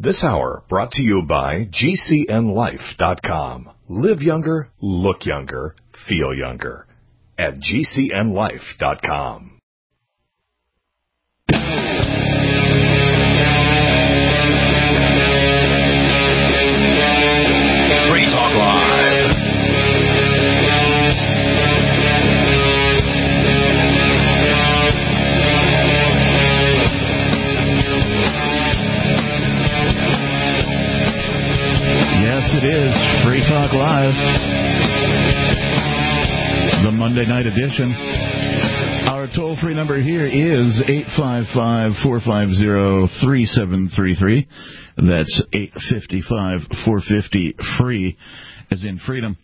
This hour brought to you by GCNLife.com. Live younger, look younger, feel younger. At GCNLife.com. Free Talk Live. Yes, it is Free Talk Live, the Monday night edition. Our toll-free number here is 855-450-3733. That's 855-450-FREE, as in freedom.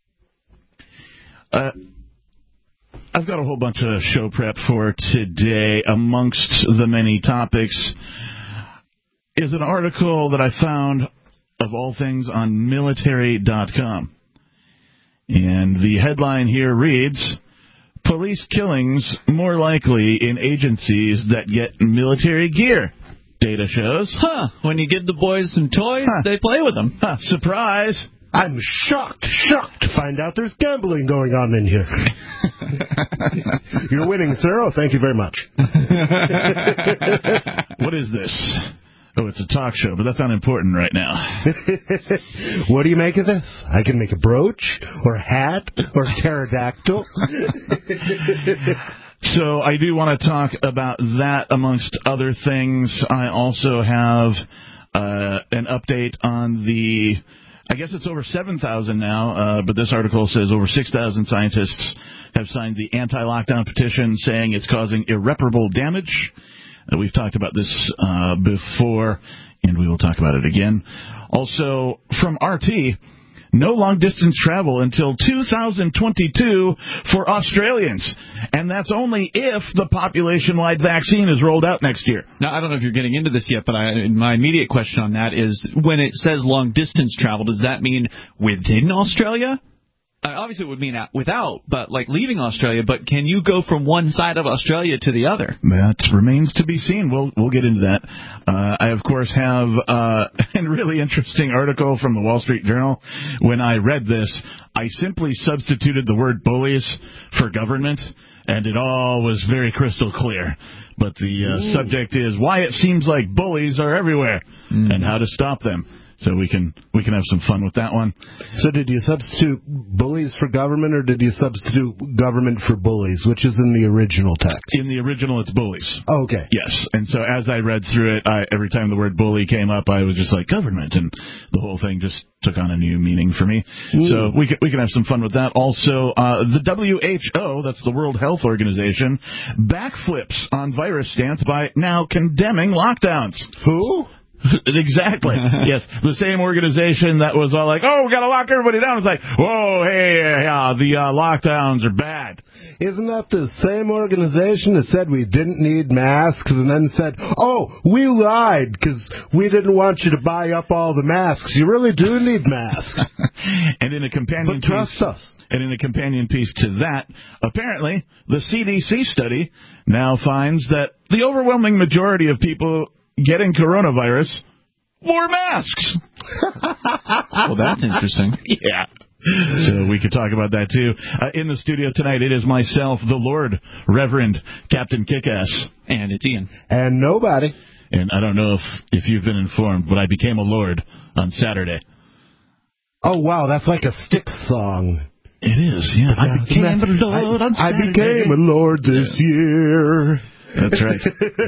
I've got a whole bunch of show prep for today. Amongst the many topics is an article that I found, of all things, on military.com. And the headline here reads, Police Killings More Likely in Agencies That Get Military Gear. Data shows. When you give the boys some toys, they play with them. Surprise. I'm shocked to find out there's gambling going on in here. You're winning, sir. Oh, thank you very much. What is this? Oh, it's a talk show, but that's not important right now. What do you make of this? I can make a brooch, or a hat, or a pterodactyl. So I do want to talk about that amongst other things. I also have an update on the, I guess it's over 7,000 now, but this article says over 6,000 scientists have signed the anti-lockdown petition saying it's causing irreparable damage. We've talked about this before, and we will talk about it again. Also, from RT, no long-distance travel until 2022 for Australians. And that's only if the population-wide vaccine is rolled out next year. Now, I don't know if you're getting into this yet, but my immediate question on that is, when it says long-distance travel, does that mean within Australia? Obviously, it would mean without, but like leaving Australia. But can you go from one side of Australia to the other? That remains to be seen. We'll get into that. I, of course, have a really interesting article from the Wall Street Journal. When I read this, I simply substituted the word bullies for government, and it all was very crystal clear. But the subject is why it seems like bullies are everywhere and how to stop them. So we can have some fun with that one. So did you substitute bullies for government, or did you substitute government for bullies, which is in the original text? In the original, it's bullies. Oh, okay. Yes. And so as I read through it, every time the word bully came up, I was just like, government, and the whole thing just took on a new meaning for me. So we can have some fun with that. Also, the WHO, that's the World Health Organization, backflips on virus stance by now condemning lockdowns. Who? Exactly. Yes, the same organization that was all like, "Oh, we got to lock everybody down." It's like, "Whoa, hey, the lockdowns are bad." Isn't that the same organization that said we didn't need masks and then said, "Oh, we lied because we didn't want you to buy up all the masks. You really do need masks." And in a companion trust us. And in a companion piece to that, apparently the CDC study now finds that the overwhelming majority of people getting coronavirus wore masks. Well, that's interesting. Yeah. So we could talk about that, too. In the studio tonight, it is myself, the Lord, Reverend Captain Kickass. And it's Ian. And nobody. And I don't know if you've been informed, but I became a Lord on Saturday. Oh, wow, that's like a Styx song. It is, yeah. I became a Lord on Saturday. I became a Lord this year. That's right.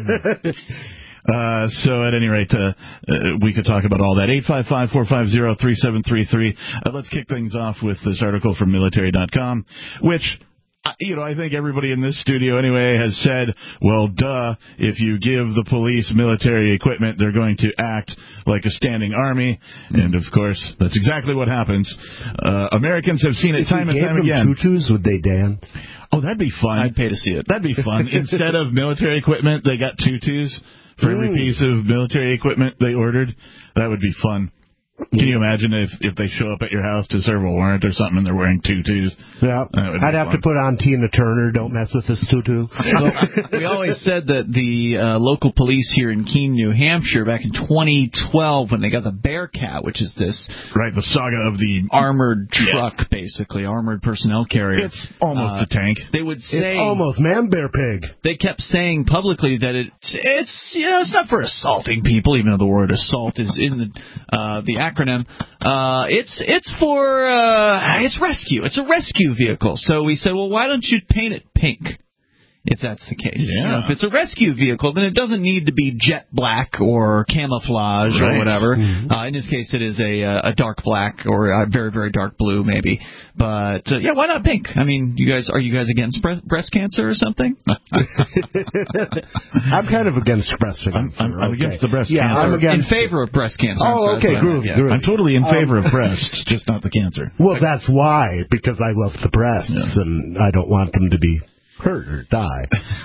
So at any rate, we could talk about all that. 855-450-3733. Let's kick things off with this article from military.com, which, I think everybody in this studio anyway has said, well, duh, if you give the police military equipment, they're going to act like a standing army. And, of course, that's exactly what happens. Americans have seen it time and time again. If you gave them tutus, would they dance? Oh, that'd be fun. I'd pay to see it. That'd be fun. Instead of military equipment, they got tutus for every piece of military equipment they ordered. That would be fun. Can you imagine if they show up at your house to serve a warrant or something and they're wearing tutus? Yeah, I'd have to put on Tina Turner, Don't Mess with This Tutu. We always said that the local police here in Keene, New Hampshire, back in 2012, when they got the Bearcat, which is this the saga of the armored truck, basically, armored personnel carrier. It's almost a tank. They would say... It's almost Man-Bear-Pig. They kept saying publicly that it's not for assaulting people, even though the word assault is in the acronym. It's for it's rescue. It's a rescue vehicle. So we said, well, why don't you paint it pink? If that's the case. Yeah. If it's a rescue vehicle, then it doesn't need to be jet black or camouflage or whatever. In this case, it is a dark black or a very, very dark blue, maybe. But, why not pink? I mean, are you guys against breast cancer or something? I'm kind of against breast cancer. I'm against the breast cancer. I'm against... In favor of breast cancer. Oh, okay, groovy. I'm totally in favor of breasts, just not the cancer. Well, that's why, because I love the breasts, and I don't want them to be hurt or die.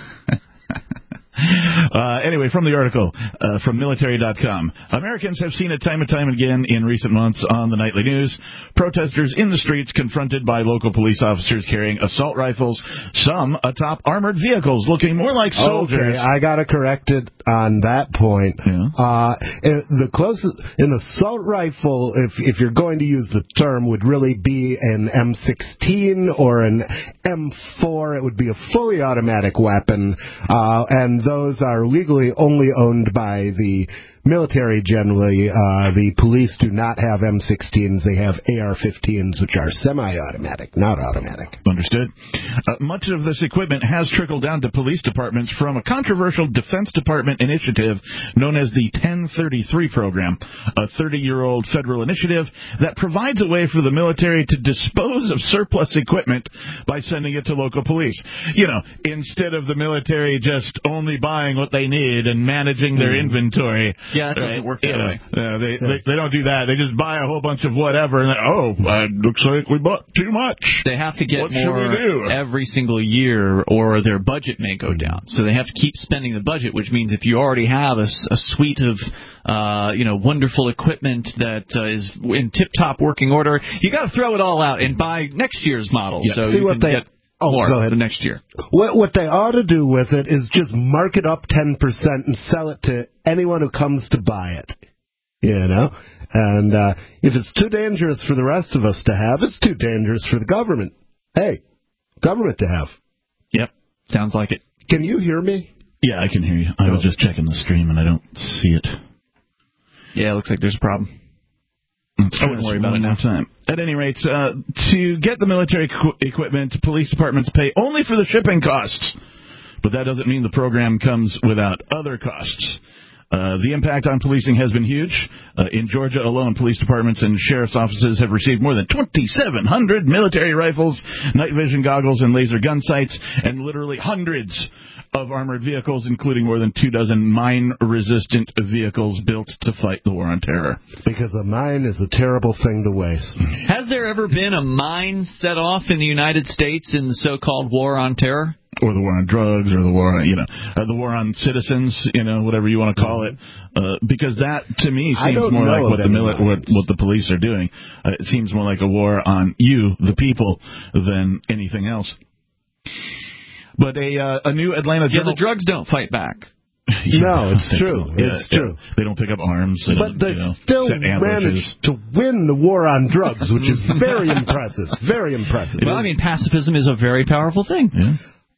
Anyway, from the article from military.com, Americans have seen it time and time again in recent months on the nightly news. Protesters in the streets confronted by local police officers carrying assault rifles, some atop armored vehicles looking more like soldiers. Okay, I got to correct it on that point. Yeah. The closest, an assault rifle, if you're going to use the term, would really be an M16 or an M4. It would be a fully automatic weapon, and those are legally only owned by the military generally. The police do not have M16s. They have AR-15s, which are semi-automatic, not automatic. Understood. Much of this equipment has trickled down to police departments from a controversial Defense Department initiative known as the 1033 program, a 30-year-old federal initiative that provides a way for the military to dispose of surplus equipment by sending it to local police. You know, instead of the military just only buying what they need and managing their inventory. Yeah, it doesn't work that way. They don't do that. They just buy a whole bunch of whatever, and looks like we bought too much. They have to get what more every single year, or their budget may go down. So they have to keep spending the budget, which means if you already have a suite of wonderful equipment that is in tip-top working order, you got to throw it all out and buy next year's model. Yes. So See you what can they... get Oh, more go ahead. the next year. What they ought to do with it is just mark it up 10% and sell it to anyone who comes to buy it. You know? And if it's too dangerous for the rest of us to have, it's too dangerous for the government. Hey, government to have. Yep. Sounds like it. Can you hear me? Yeah, I can hear you. I was just checking the stream, and I don't see it. Yeah, it looks like there's a problem. I wouldn't worry about it now. Time. At any rate, to get the military equipment, police departments pay only for the shipping costs. But that doesn't mean the program comes without other costs. The impact on policing has been huge. In Georgia alone, police departments and sheriff's offices have received more than 2,700 military rifles, night vision goggles, and laser gun sights, and literally hundreds of armored vehicles, including more than 24 mine-resistant vehicles built to fight the war on terror. Because a mine is a terrible thing to waste. Has there ever been a mine set off in the United States in the so-called war on terror? Or the war on drugs, or the war on, the war on citizens, whatever you want to call it, because that to me seems more like what the police are doing. It seems more like a war on you, the people, than anything else. But a new Atlanta Journal. The drugs don't fight back. No, it's true. It's true. They don't pick up arms. But they still managed to win the war on drugs, which is very impressive. Very impressive. Well, I mean, pacifism is a very powerful thing. Yeah.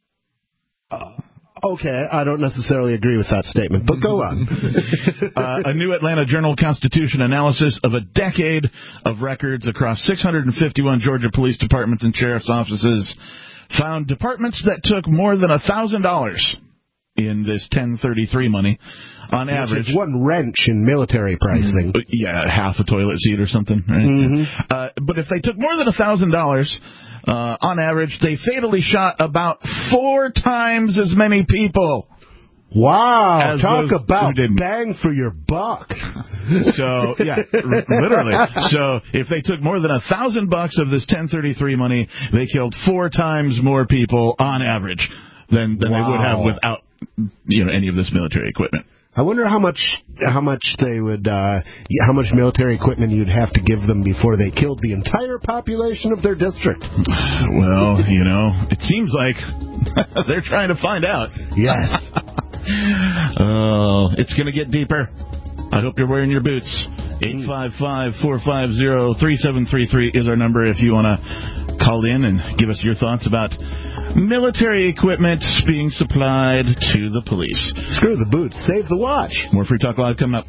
Okay, I don't necessarily agree with that statement, but go on. A new Atlanta Journal-Constitution analysis of a decade of records across 651 Georgia police departments and sheriff's offices found departments that took more than $1,000 in this 1033 money on average. Which is one wrench in military pricing. Yeah, half a toilet seat or something. Right? Mm-hmm. But if they took more than $1,000... on average, they fatally shot about 4 times as many people. Wow, talk about bang for your buck. So, yeah, literally. So, if they took more than $1,000 of this 1033 money, they killed 4 times more people on average than they would have without any of this military equipment. I wonder how much they would, how much military equipment you'd have to give them before they killed the entire population of their district. Well, it seems like they're trying to find out. Yes. Oh, it's going to get deeper. I hope you're wearing your boots. 855-450-3733 is our number if you want to call in and give us your thoughts about military equipment being supplied to the police. Screw the boots. Save the watch. More Free Talk Live coming up.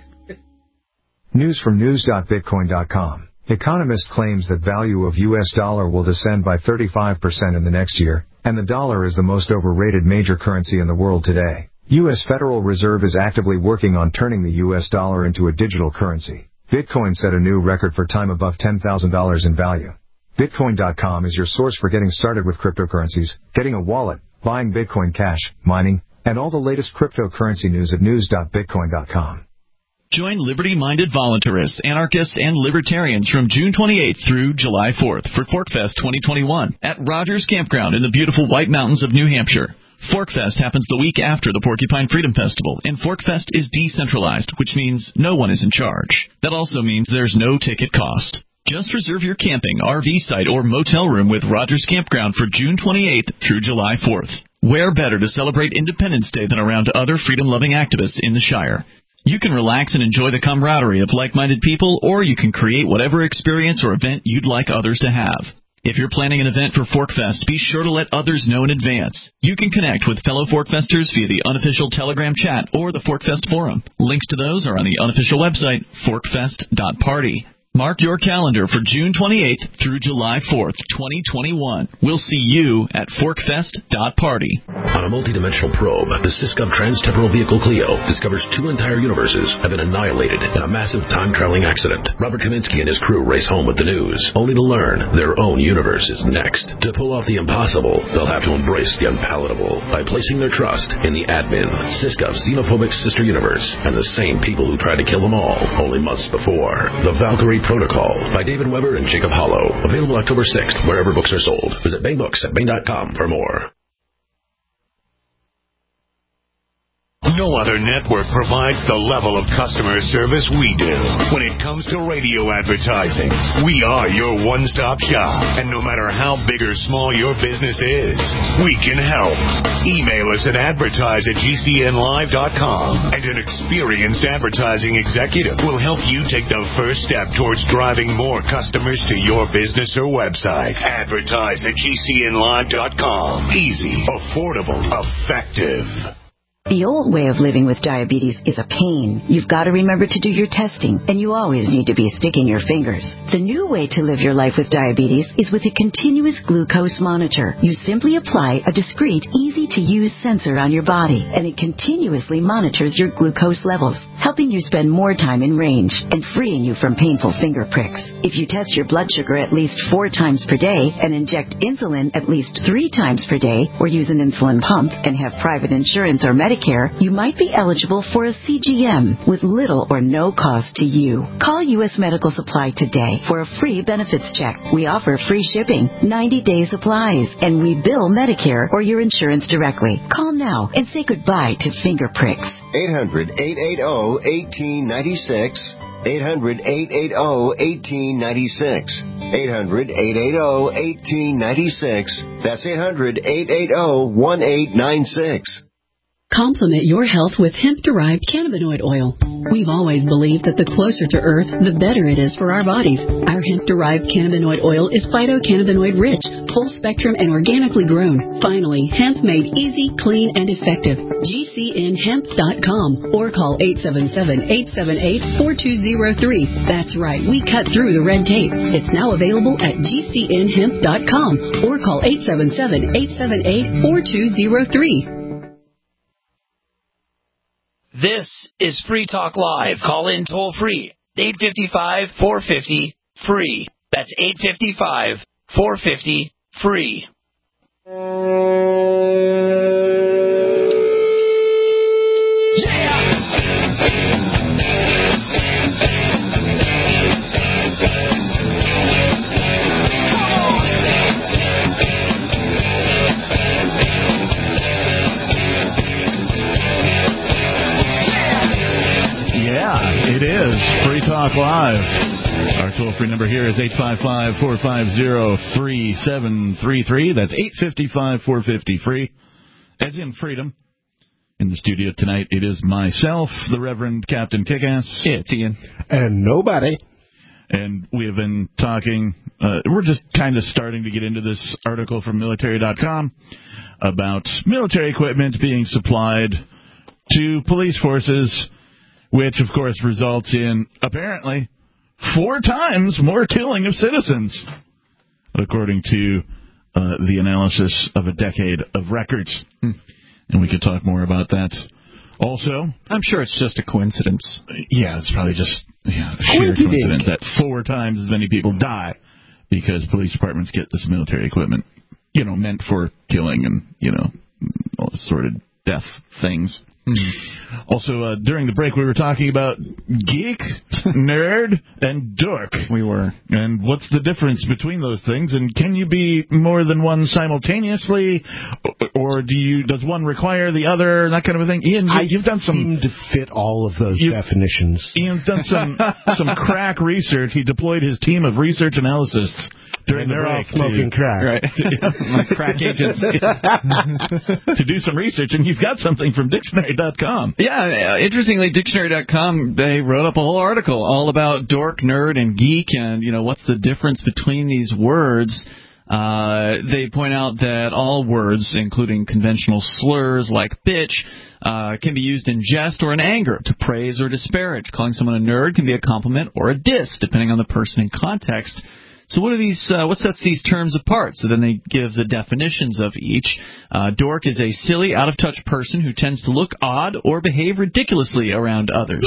News from news.bitcoin.com. Economist claims that value of U.S. dollar will descend by 35% in the next year, and the dollar is the most overrated major currency in the world today. U.S. Federal Reserve is actively working on turning the U.S. dollar into a digital currency. Bitcoin set a new record for time above $10,000 in value. Bitcoin.com is your source for getting started with cryptocurrencies, getting a wallet, buying Bitcoin Cash, mining, and all the latest cryptocurrency news at news.bitcoin.com. Join liberty-minded voluntarists, anarchists, and libertarians from June 28th through July 4th for ForkFest 2021 at Rogers Campground in the beautiful White Mountains of New Hampshire. ForkFest happens the week after the Porcupine Freedom Festival, and ForkFest is decentralized, which means no one is in charge. That also means there's no ticket cost. Just reserve your camping, RV site, or motel room with Rogers Campground for June 28th through July 4th. Where better to celebrate Independence Day than around other freedom-loving activists in the Shire? You can relax and enjoy the camaraderie of like-minded people, or you can create whatever experience or event you'd like others to have. If you're planning an event for ForkFest, be sure to let others know in advance. You can connect with fellow ForkFesters via the unofficial Telegram chat or the ForkFest forum. Links to those are on the unofficial website, forkfest.party. Mark your calendar for June 28th through July 4th, 2021. We'll see you at forkfest.party. On a multidimensional probe, the Syscov Trans-Temporal Vehicle Clio discovers two entire universes have been annihilated in a massive time-traveling accident. Robert Kaminsky and his crew race home with the news, only to learn their own universe is next. To pull off the impossible, they'll have to embrace the unpalatable by placing their trust in the admin, Syscov's xenophobic sister universe, and the same people who tried to kill them all only months before. The Valkyrie Protocol by David Weber and Jacob Hollow. Available October 6th wherever books are sold. Visit Bang Books at Bang.com for more. No other network provides the level of customer service we do. When it comes to radio advertising, we are your one-stop shop. And no matter how big or small your business is, we can help. Email us at advertise@gcnlive.com, and an experienced advertising executive will help you take the first step towards driving more customers to your business or website. Advertise@gcnlive.com. Easy, affordable, effective. The old way of living with diabetes is a pain. You've got to remember to do your testing, and you always need to be sticking your fingers. The new way to live your life with diabetes is with a continuous glucose monitor. You simply apply a discreet, easy-to-use sensor on your body, and it continuously monitors your glucose levels, helping you spend more time in range and freeing you from painful finger pricks. If you test your blood sugar at least 4 times per day and inject insulin at least 3 times per day, or use an insulin pump and have private insurance or Medicare, you might be eligible for a CGM with little or no cost to you. Call U.S. Medical Supply today for a free benefits check. We offer free shipping, 90-day supplies, and we bill Medicare or your insurance directly. Call now and say goodbye to finger pricks. 800-880-1896. 800-880-1896. 800-880-1896. That's 800-880-1896. Complement your health with hemp-derived cannabinoid oil. We've always believed that the closer to Earth, the better it is for our bodies. Our hemp-derived cannabinoid oil is phytocannabinoid-rich, full-spectrum, and organically grown. Finally, hemp made easy, clean, and effective. GCNhemp.com or call 877-878-4203. That's right, we cut through the red tape. It's now available at GCNhemp.com or call 877-878-4203. This is Free Talk Live. Call in toll free. 855-450-FREE. That's 855-450-FREE. Free Talk Live. Our toll-free number here is 855-450-3733. That's 855-450-FREE. As in freedom. In the studio tonight, it is myself, the Reverend Captain Kickass. It's Ian. And nobody. And we have been talking, we're just kind of starting to get into this article from military.com about military equipment being supplied to police forces, which, of course, results in, apparently, 4 times more killing of citizens, according to the analysis of a decade of records. And we could talk more about that. Also, I'm sure it's just a coincidence. Yeah, it's probably just a sheer coincidence that 4 times as many people die because police departments get this military equipment, meant for killing and, all assorted death things. Also, during the break, we were talking about geek, nerd, and dork. We were. And what's the difference between those things? And can you be more than one simultaneously? Or does one require the other? That kind of a thing. Ian, you've done some... seem to fit all of those definitions. Ian's done some crack research. He deployed his team of research analysts during the break. They're all smoking crack. Right. Like crack agents. To do some research, and you've got something from Dictionary.com. Yeah, interestingly, Dictionary.com, they wrote up a whole article all about dork, nerd, and geek, and, what's the difference between these words. They point out that all words, including conventional slurs like bitch, can be used in jest or in anger, to praise or disparage. Calling someone a nerd can be a compliment or a diss, depending on the person and context. So what sets these terms apart? So then they give the definitions of each. Dork is a silly, out-of-touch person who tends to look odd or behave ridiculously around others.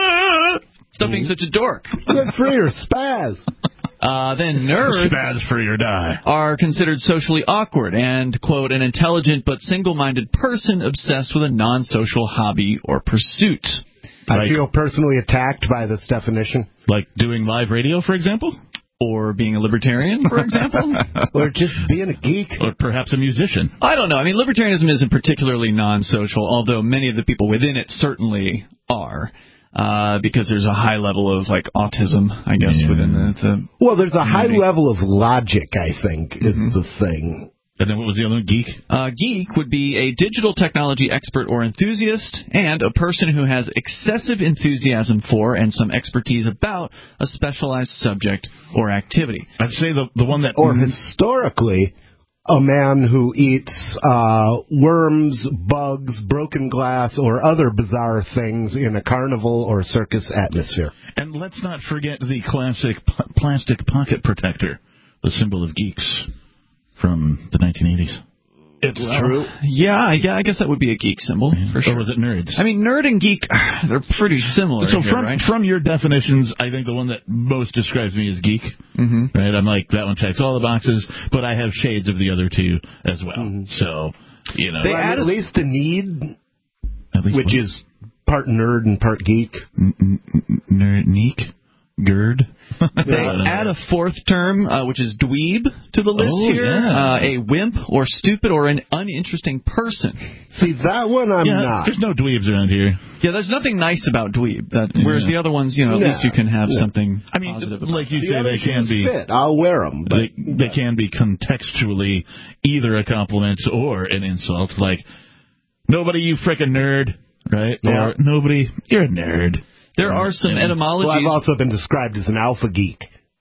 Stop being such a dork. Good for your spaz. Then nerds spaz for your die. Are considered socially awkward and, quote, an intelligent but single-minded person obsessed with a non-social hobby or pursuit. I feel personally attacked by this definition. Like doing live radio, for example? Or being a libertarian, for example? Or just being a geek. Or perhaps a musician. I don't know. I mean, libertarianism isn't particularly non-social, although many of the people within it certainly are. Because there's a high level of, autism, I guess, within the Well, there's a high level of logic, I think, is the thing. And then what was the other one? Geek? Geek would be a digital technology expert or enthusiast, and a person who has excessive enthusiasm for and some expertise about a specialized subject or activity. I'd say the one that... Or historically, a man who eats worms, bugs, broken glass, or other bizarre things in a carnival or circus atmosphere. And let's not forget the classic plastic pocket protector, the symbol of geeks from the 1980s. It's true. Yeah, I guess that would be a geek symbol, for sure. Or was it nerds? I mean, nerd and geek, they're pretty similar. So here, from your definitions, I think the one that most describes me is geek. Mm-hmm. Right? I'm like, that one checks all the boxes, but I have shades of the other two as well. Mm-hmm. So, They add at least a need, which is part nerd and part geek. Neek? Gerd. They add a fourth term, which is dweeb, to the list here. Yeah. A wimp or stupid or an uninteresting person. See, that one I'm not. There's no dweebs around here. Yeah, there's nothing nice about dweeb. Whereas the other ones, at least you can have something positive about. Like you the say, they can be... fit. I'll wear them. But they can be contextually either a compliment or an insult. Like, nobody, you frickin' nerd, right? Yeah. Or nobody, you're a nerd. There are some etymologies. Well, I've also been described as an alpha geek,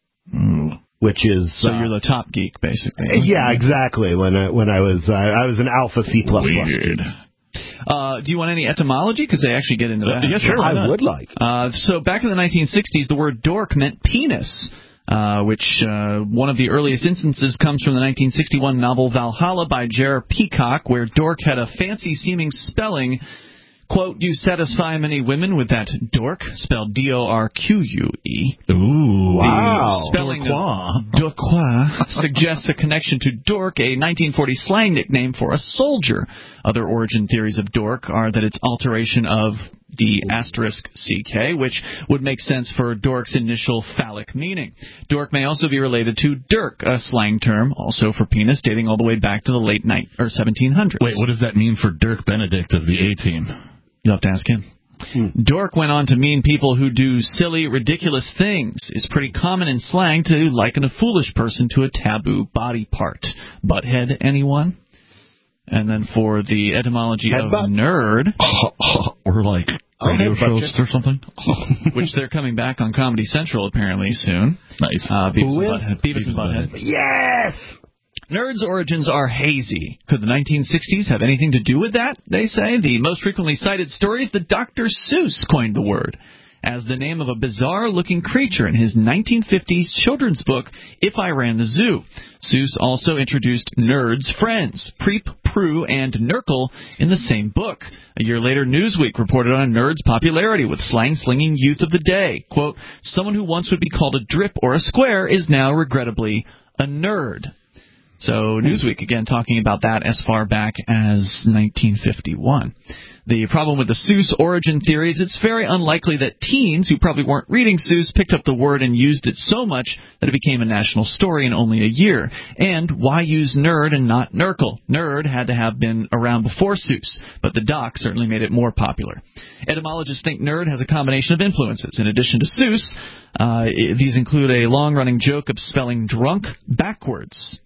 which is so you're the top geek, basically. Yeah, exactly. When I was an alpha C++. Weird. Do you want any etymology? Because they actually get into that. Yes, sure. I would like. So back in the 1960s, the word dork meant penis. Which one of the earliest instances comes from the 1961 novel Valhalla by J.R. Peacock, where dork had a fancy-seeming spelling. Quote, you satisfy many women with that dork, spelled D-O-R-Q-U-E. Ooh. Wow. The spelling of Dorquois suggests a connection to dork, a 1940 slang nickname for a soldier. Other origin theories of dork are that it's alteration of the asterisk CK, which would make sense for dork's initial phallic meaning. Dork may also be related to dirk, a slang term, also for penis, dating all the way back to the late 1700s. Wait, what does that mean for Dirk Benedict of the A-Team? You'll have to ask him. Dork went on to mean people who do silly, ridiculous things. It's pretty common in slang to liken a foolish person to a taboo body part. Butthead, anyone? And then for the etymology of nerd, or like radio shows or something, which they're coming back on Comedy Central apparently soon. Nice. Beavis and Butthead. Yes! Nerds' origins are hazy. Could the 1960s have anything to do with that, they say? The most frequently cited story is that Dr. Seuss coined the word as the name of a bizarre-looking creature in his 1950s children's book, If I Ran the Zoo. Seuss also introduced Nerds' friends, Preep, Prue, and Nurgle in the same book. A year later, Newsweek reported on Nerds' popularity with slang-slinging youth of the day. Quote, someone who once would be called a drip or a square is now, regrettably, a nerd. So Newsweek, again, talking about that as far back as 1951. The problem with the Seuss origin theory is it's very unlikely that teens who probably weren't reading Seuss picked up the word and used it so much that it became a national story in only a year. And why use nerd and not Nurgle? Nerd had to have been around before Seuss, but the doc certainly made it more popular. Etymologists think nerd has a combination of influences. In addition to Seuss, these include a long-running joke of spelling drunk backwards.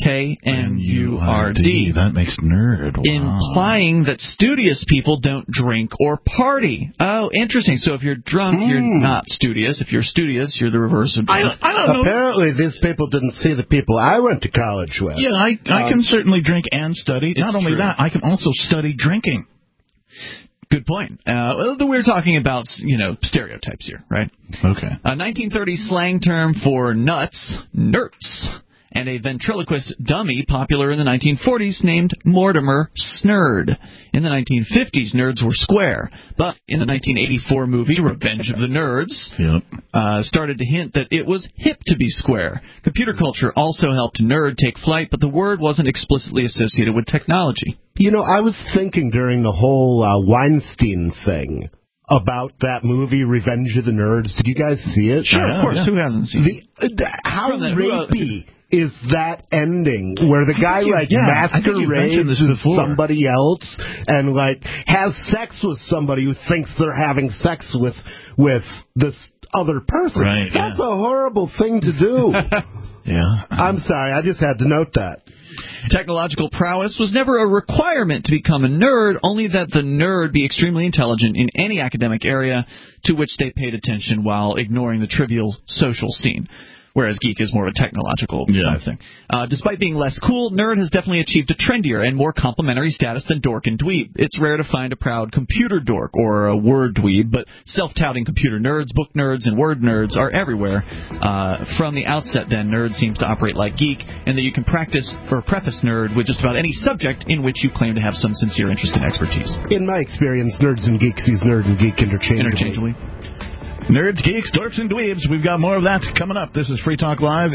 K-N-U-R-D. That makes nerd. Wow. Implying that studious people don't drink or party. Oh, interesting. So if you're drunk, you're not studious. If you're studious, you're the reverse of drunk. I don't know. Apparently, these people didn't see the people I went to college with. Yeah, I can certainly drink and study. Not only that, I can also study drinking. Good point. We're talking about, stereotypes here, right? Okay. A 1930s slang term for nuts, nerds. And a ventriloquist dummy popular in the 1940s named Mortimer Snerd. In the 1950s, nerds were square. But in the 1984 movie Revenge of the Nerds, started to hint that it was hip to be square. Computer culture also helped nerd take flight, but the word wasn't explicitly associated with technology. I was thinking during the whole Weinstein thing about that movie, Revenge of the Nerds. Did you guys see it? Sure, of course. Yeah. Who hasn't seen it? How rapey is that ending where the guy masquerades as somebody else and has sex with somebody who thinks they're having sex with this other person? Right, That's a horrible thing to do. Yeah. I'm sorry, I just had to note that. Technological prowess was never a requirement to become a nerd, only that the nerd be extremely intelligent in any academic area to which they paid attention while ignoring the trivial social scene. Whereas geek is more of a technological side of thing. Despite being less cool, nerd has definitely achieved a trendier and more complimentary status than dork and dweeb. It's rare to find a proud computer dork or a word dweeb, but self-touting computer nerds, book nerds, and word nerds are everywhere. From the outset, then, nerd seems to operate like geek, and that you can practice or preface nerd with just about any subject in which you claim to have some sincere interest and expertise. In my experience, nerds and geeks use nerd and geek interchangeably. Nerds, geeks, dorks, and dweebs. We've got more of that coming up. This is Free Talk Live,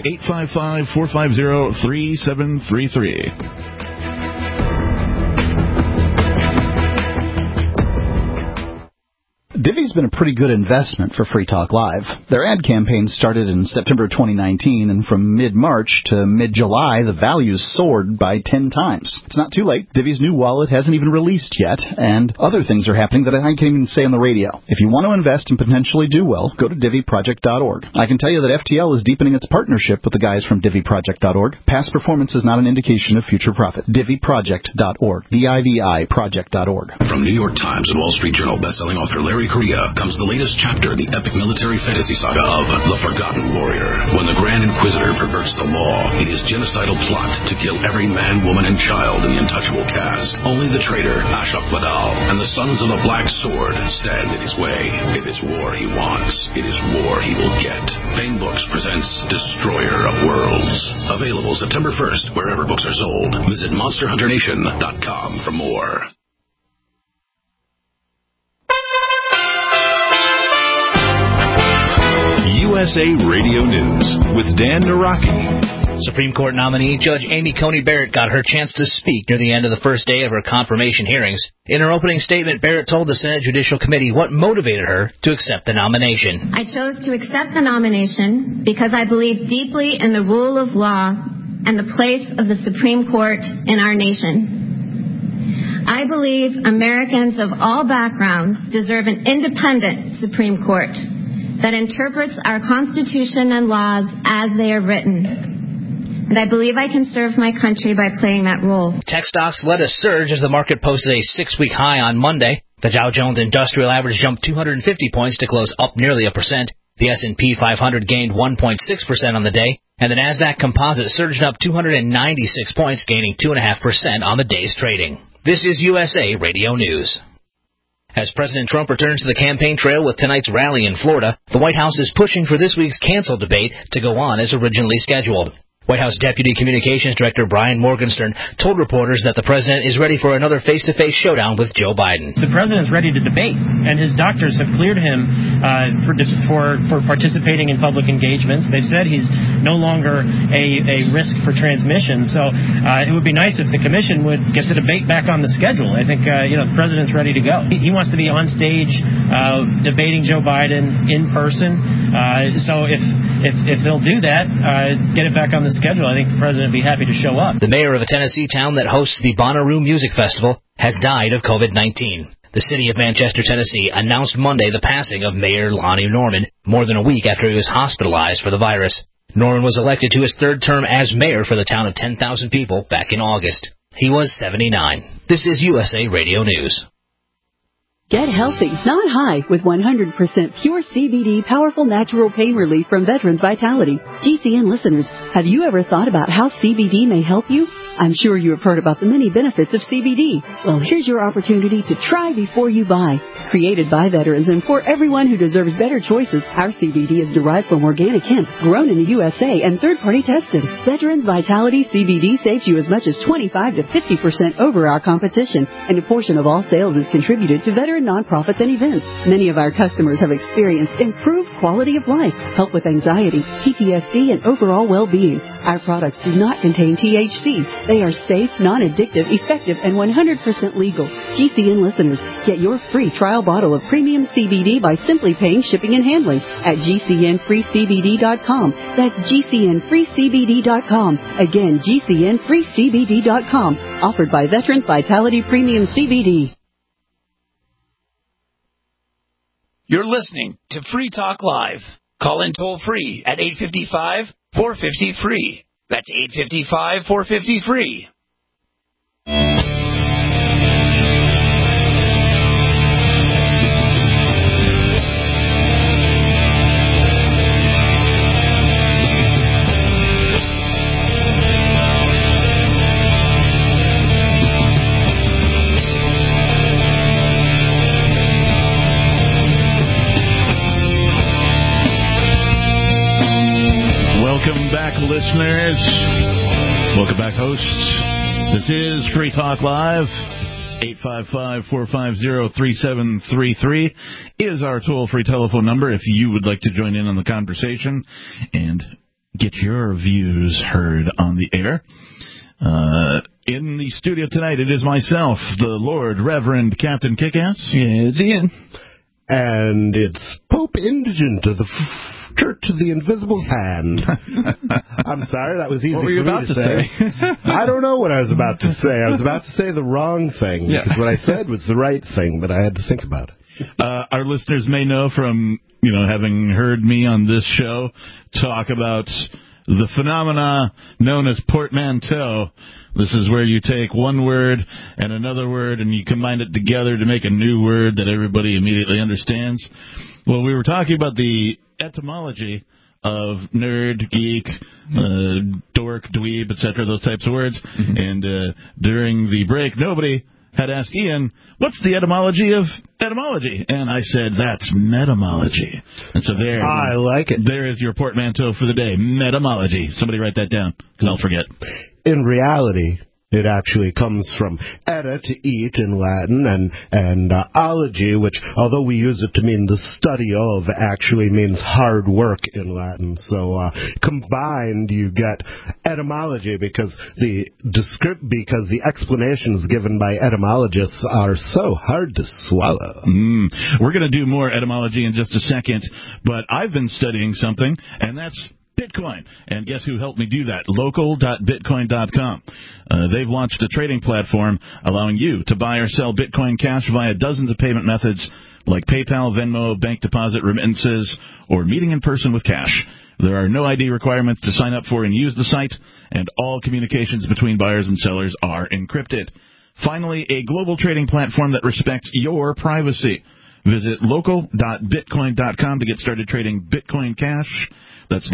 855-450-3733. Divvy's been a pretty good investment for Free Talk Live. Their ad campaign started in September 2019, and from mid-March to mid-July, the values soared by 10 times. It's not too late. Divvy's new wallet hasn't even released yet, and other things are happening that I can't even say on the radio. If you want to invest and potentially do well, go to DivvyProject.org. I can tell you that FTL is deepening its partnership with the guys from DivvyProject.org. Past performance is not an indication of future profit. DivvyProject.org. DIVI Project.org. From New York Times and Wall Street Journal bestselling author Larry Correia comes the latest chapter in the epic military fantasy saga of The Forgotten Warrior. When the Grand Inquisitor perverts the law in his genocidal plot to kill every man, woman, and child in the untouchable cast, only the traitor Ashok Vadal and the Sons of the Black Sword stand in his way. If it's war he wants, it is war he will get. Baen Books presents Destroyer of Worlds. Available September 1st wherever books are sold. Visit MonsterHunterNation.com for more. USA Radio News with Dan Naraki. Supreme Court nominee Judge Amy Coney Barrett got her chance to speak near the end of the first day of her confirmation hearings. In her opening statement, Barrett told the Senate Judicial Committee what motivated her to accept the nomination. I chose to accept the nomination because I believe deeply in the rule of law and the place of the Supreme Court in our nation. I believe Americans of all backgrounds deserve an independent Supreme Court that interprets our Constitution and laws as they are written. And I believe I can serve my country by playing that role. Tech stocks led a surge as the market posted a 6-week high on Monday. The Dow Jones Industrial Average jumped 250 points to close up nearly 1%. The S&P 500 gained 1.6% on the day, and the Nasdaq Composite surged up 296 points, gaining 2.5% on the day's trading. This is USA Radio News. As President Trump returns to the campaign trail with tonight's rally in Florida, the White House is pushing for this week's canceled debate to go on as originally scheduled. White House Deputy Communications Director Brian Morgenstern told reporters that the president is ready for another face-to-face showdown with Joe Biden. The president is ready to debate, and his doctors have cleared him for participating in public engagements. They've said he's no longer a risk for transmission. So it would be nice if the commission would get the debate back on the schedule. I think the president's ready to go. He wants to be on stage debating Joe Biden in person. So if they'll do that, get it back on the schedule, I think the president would be happy to show up. The mayor of a Tennessee town that hosts the Bonnaroo Music Festival has died of COVID-19. The city of Manchester, Tennessee announced Monday the passing of Mayor Lonnie Norman more than a week after he was hospitalized for the virus. Norman was elected to his third term as mayor for the town of 10,000 people back in August. He was 79. This is USA Radio News. Get healthy, not high, with 100% pure CBD powerful natural pain relief from Veterans Vitality. GCN listeners, have you ever thought about how CBD may help you? I'm sure you have heard about the many benefits of CBD. Well, here's your opportunity to try before you buy. Created by veterans and for everyone who deserves better choices, our CBD is derived from organic hemp, grown in the USA and third-party tested. Veterans Vitality CBD saves you as much as 25 to 50% over our competition, and a portion of all sales is contributed to veteran nonprofits and events. Many of our customers have experienced improved quality of life, help with anxiety, PTSD, and overall well-being. Our products do not contain THC. They are safe, non-addictive, effective, and 100% legal. GCN listeners, get your free trial bottle of premium CBD by simply paying shipping and handling at GCNFreeCBD.com. That's GCNFreeCBD.com. Again, GCNFreeCBD.com. Offered by Veterans Vitality Premium CBD. You're listening to Free Talk Live. Call in toll free at 855-450-FREE. That's 855-450-FREE. Welcome back, listeners. Welcome back, hosts. This is Free Talk Live. 855-450-3733 is our toll-free telephone number if you would like to join in on the conversation and get your views heard on the air. In the studio tonight, it is myself, the Lord Reverend Captain Kickass. Yeah, it's Ian. And it's Pope Indigent of the Church of the Invisible Hand. I'm sorry, that was easy what were you for me about to say. I don't know what I was about to say. I was about to say the wrong thing, because what I said was the right thing, but I had to think about it. Our listeners may know from, having heard me on this show talk about the phenomena known as portmanteau. This is where you take one word and another word and you combine it together to make a new word that everybody immediately understands. Well, we were talking about the etymology of nerd, geek, dork, dweeb, etc., those types of words. Mm-hmm. And during the break, nobody had asked Ian, what's the etymology of etymology? And I said, that's metamology. And so there, I like it. There is your portmanteau for the day, metamology. Somebody write that down, because I'll forget. In reality, it actually comes from eta, to eat in Latin, and ology, which, although we use it to mean the study of, actually means hard work in Latin. So combined, you get etymology because the explanations given by etymologists are so hard to swallow. We're going to do more etymology in just a second, but I've been studying something, and that's Bitcoin. And guess who helped me do that? Local.bitcoin.com. They've launched a trading platform allowing you to buy or sell Bitcoin Cash via dozens of payment methods like PayPal, Venmo, bank deposit, remittances, or meeting in person with cash. There are no ID requirements to sign up for and use the site, and all communications between buyers and sellers are encrypted. Finally, a global trading platform that respects your privacy. Visit local.bitcoin.com to get started trading Bitcoin Cash. That's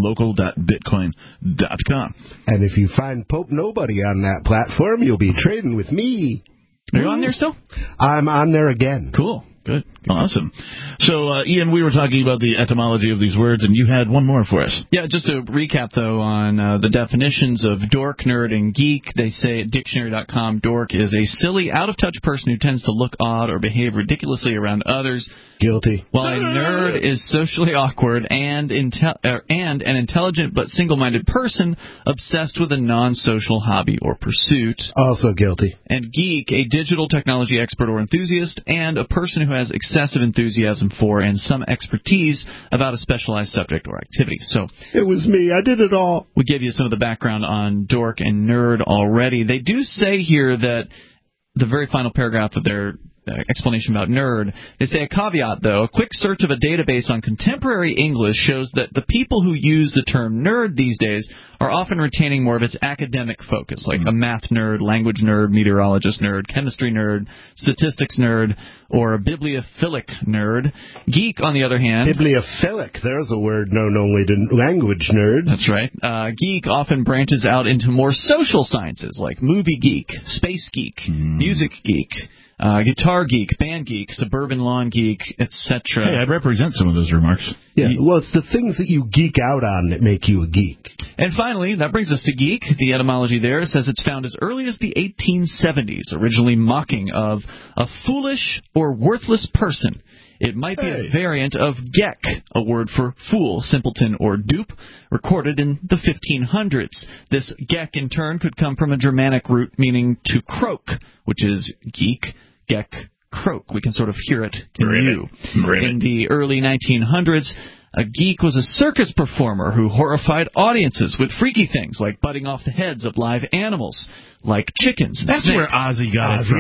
local.bitcoin.com. And if you find Pope Nobody on that platform, you'll be trading with me. Are you on there still? I'm on there again. Cool. Good. Awesome. So, Ian, we were talking about the etymology of these words, and you had one more for us. Yeah, just to recap, though, on the definitions of dork, nerd, and geek. They say at dictionary.com, dork is a silly, out-of-touch person who tends to look odd or behave ridiculously around others. Guilty. While a nerd is socially awkward and an intelligent but single-minded person obsessed with a non-social hobby or pursuit. Also guilty. And geek, a digital technology expert or enthusiast, and a person who has excessive enthusiasm for and some expertise about a specialized subject or activity. So it was me. I did it all. We gave you some of the background on dork and nerd already. They do say here that the very final paragraph of their explanation about nerd, they say a caveat, though. A quick search of a database on contemporary English shows that the people who use the term nerd these days are often retaining more of its academic focus, like a math nerd, language nerd, meteorologist nerd, chemistry nerd, statistics nerd, or a bibliophilic nerd. Geek, on the other hand... Bibliophilic, there's a word known only to language nerds. That's right. Geek often branches out into more social sciences, like movie geek, space geek, music geek, guitar geek, band geek, suburban lawn geek, etc. Hey, I'd represent some of those remarks. Yeah, well, it's the things that you geek out on that make you a geek. And finally, that brings us to geek. The etymology there says it's found as early as the 1870s, originally mocking of a foolish or worthless person. It might be a variant of geck, a word for fool, simpleton, or dupe, recorded in the 1500s. This geck, in turn, could come from a Germanic root meaning to croak, which is geek, geck, croak. We can sort of hear it in you. In the early 1900s, a geek was a circus performer who horrified audiences with freaky things like butting off the heads of live animals, like chickens and That's snakes. where Ozzy got it from.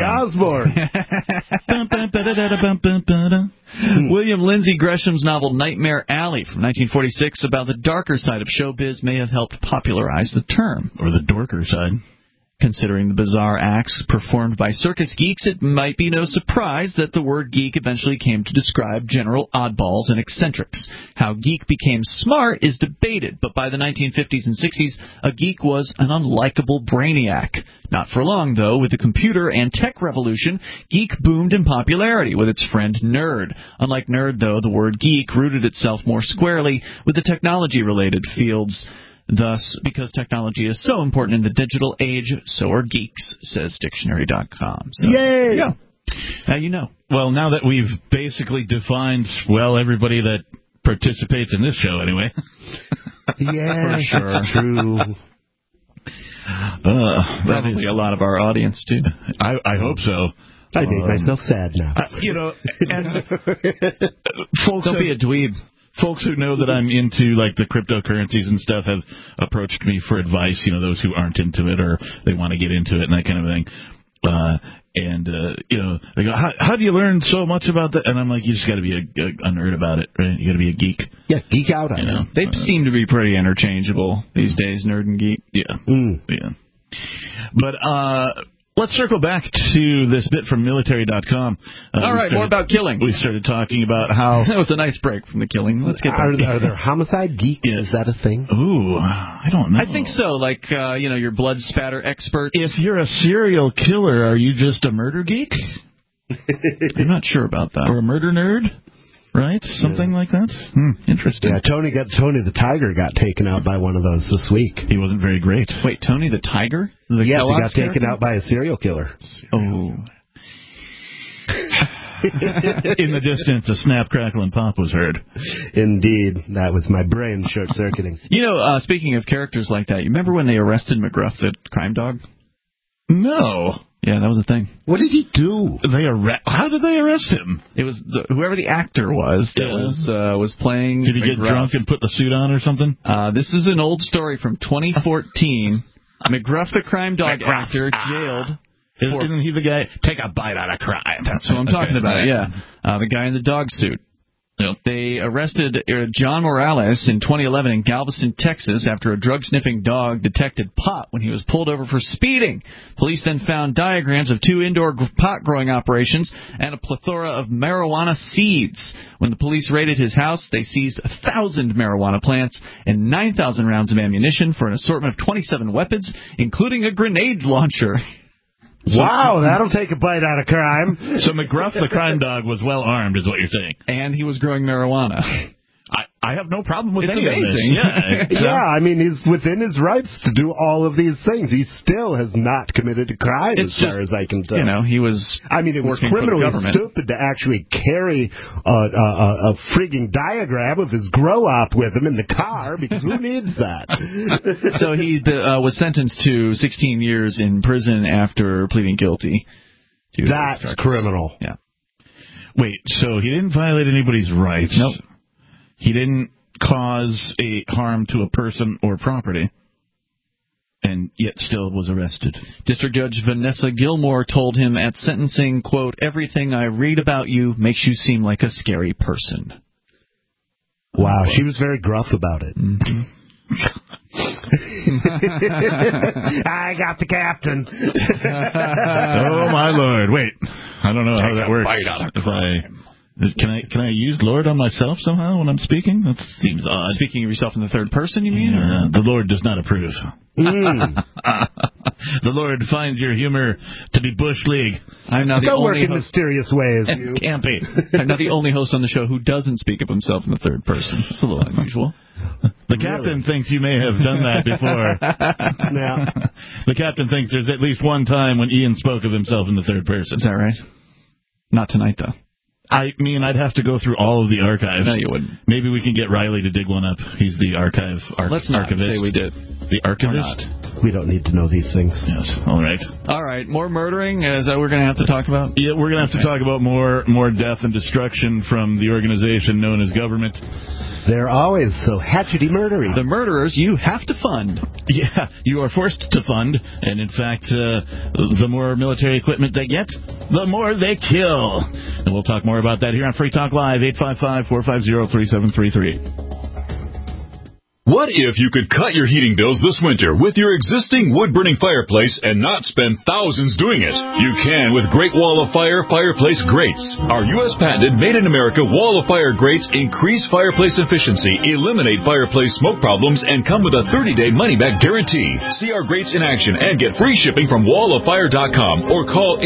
Osbourne. William Lindsay Gresham's novel Nightmare Alley from 1946 about the darker side of showbiz may have helped popularize the term. Or the dorker side. Considering the bizarre acts performed by circus geeks, it might be no surprise that the word geek eventually came to describe general oddballs and eccentrics. How geek became smart is debated, but by the 1950s and 60s, a geek was an unlikable brainiac. Not for long, though. With the computer and tech revolution, geek boomed in popularity with its friend nerd. Unlike nerd, though, the word geek rooted itself more squarely with the technology-related fields. Thus, because technology is so important in the digital age, so are geeks, says dictionary.com. So, Yay! Yeah. Now you know. Well, now that we've basically defined, well, everybody that participates in this show, anyway. Yeah, for sure. That's true. Probably a lot of our audience, too. I hope so. I made myself sad now. And folks, don't be a dweeb. Folks who know that I'm into like the cryptocurrencies and stuff have approached me for advice. You know, those who aren't into it or they want to get into it and that kind of thing. They go, how do you learn so much about that? And I'm like, you just got to be a nerd about it, right? You got to be a geek. Yeah, geek out on it. They seem to be pretty interchangeable these days, nerd and geek. Yeah. Yeah. But let's circle back to this bit from military.com. All right, more about killing. We started talking about how... That was a nice break from the killing. Let's get back. Are there homicide geeks? Yeah. Is that a thing? Ooh, I don't know. I think so, like, your blood spatter experts. If you're a serial killer, are you just a murder geek? I'm not sure about that. Or a murder nerd? Right? Something like that? Interesting. Yeah, Tony the Tiger got taken out by one of those this week. He wasn't very great. Wait, Tony the Tiger? Yes, he got taken out by a serial killer. Oh. In the distance, a snap, crackle, and pop was heard. Indeed. That was my brain short-circuiting. Speaking of characters like that, you remember when they arrested McGruff, the crime dog? No. Yeah, that was a thing. What did he do? How did they arrest him? It was whoever the actor was that was playing. Did he get drunk and put the suit on or something? This is an old story from 2014. McGruff, the crime dog actor, jailed. Isn't he the guy? Take a bite out of crime. That's what I'm talking about. Yeah, the guy in the dog suit. Yep. They arrested John Morales in 2011 in Galveston, Texas, after a drug-sniffing dog detected pot when he was pulled over for speeding. Police then found diagrams of 2 indoor pot-growing operations and a plethora of marijuana seeds. When the police raided his house, they seized 1,000 marijuana plants and 9,000 rounds of ammunition for an assortment of 27 weapons, including a grenade launcher. Wow, that'll take a bite out of crime. So McGruff, the crime dog, was well armed, is what you're saying. And he was growing marijuana. I have no problem with it's any amazing. of this. Yeah, I mean, he's within his rights to do all of these things. He still has not committed a crime, as far as I can tell. You know, he was. I mean, it was criminally stupid to actually carry a frigging diagram of his grow-op with him in the car, because who needs that? So he was sentenced to 16 years in prison after pleading guilty. That's criminal. Yeah. Wait, so he didn't violate anybody's rights? Nope. He didn't cause a harm to a person or property, and yet still was arrested. District Judge Vanessa Gilmore told him at sentencing, quote, "Everything I read about you makes you seem like a scary person." Wow, she was very gruff about it. Mm-hmm. I got the captain. Oh, my Lord. Wait, I don't know how that works. Bite out of crime. Can I use Lord on myself somehow when I'm speaking? That seems odd. Speaking of yourself in the third person, you mean? The Lord does not approve. The Lord finds your humor to be Bush League. I'm not the Don't only work in mysterious ways. You can't be. I'm not the only host on the show who doesn't speak of himself in the third person. It's a little unusual. The captain thinks you may have done that before. Yeah. The captain thinks there's at least one time when Ian spoke of himself in the third person. Is that right? Not tonight, though. I mean, I'd have to go through all of the archives. No, you wouldn't. Maybe we can get Riley to dig one up. He's the archivist. Let's not say we did. The archivist? We don't need to know these things. Yes. All right. All right. More murdering? Is that what we're going to have to talk about? Yeah, we're going to have to talk about more death and destruction from the organization known as government. They're always so hatchety murdery. The murderers you have to fund. Yeah, you are forced to fund. And in fact, the more military equipment they get, the more they kill. And we'll talk more about that here on Free Talk Live, 855-450-3733. What if you could cut your heating bills this winter with your existing wood-burning fireplace and not spend thousands doing it? You can with Great Wall of Fire fireplace grates. Our U.S. patented made-in-America Wall of Fire grates increase fireplace efficiency, eliminate fireplace smoke problems, and come with a 30-day money-back guarantee. See our grates in action and get free shipping from walloffire.com or call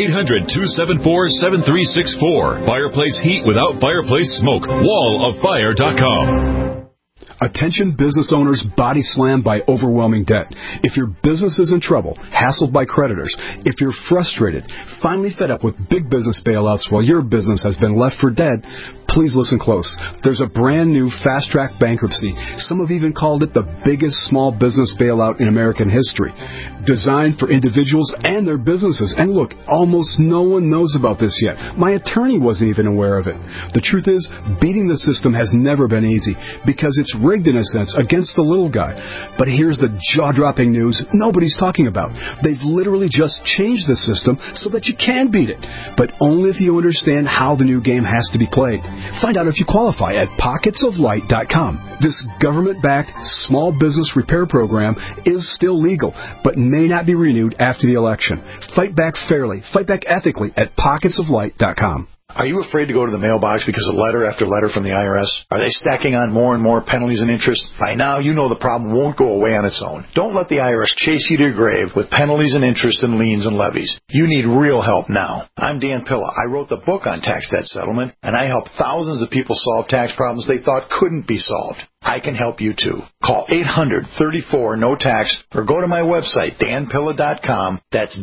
800-274-7364. Fireplace heat without fireplace smoke. walloffire.com. Attention business owners body slammed by overwhelming debt. If your business is in trouble, hassled by creditors, if you're frustrated, finally fed up with big business bailouts while your business has been left for dead, please listen close. There's a brand new fast-track bankruptcy. Some have even called it the biggest small business bailout in American history. Designed for individuals and their businesses. And look, almost no one knows about this yet. My attorney wasn't even aware of it. The truth is, beating the system has never been easy because it's rigged in a sense against the little guy. But here's the jaw-dropping news nobody's talking about. They've literally just changed the system so that you can beat it, but only if you understand how the new game has to be played. Find out if you qualify at pocketsoflight.com. This government-backed small business repair program is still legal, but may not be renewed after the election. Fight back fairly, fight back ethically at pocketsoflight.com. Are you afraid to go to the mailbox because of letter after letter from the IRS? Are they stacking on more and more penalties and interest? By now, you know the problem won't go away on its own. Don't let the IRS chase you to your grave with penalties and interest and liens and levies. You need real help now. I'm Dan Pilla. I wrote the book on tax debt settlement, and I helped thousands of people solve tax problems they thought couldn't be solved. I can help you too. Call 800-34-NO-TAX or go to my website, danpilla.com. That's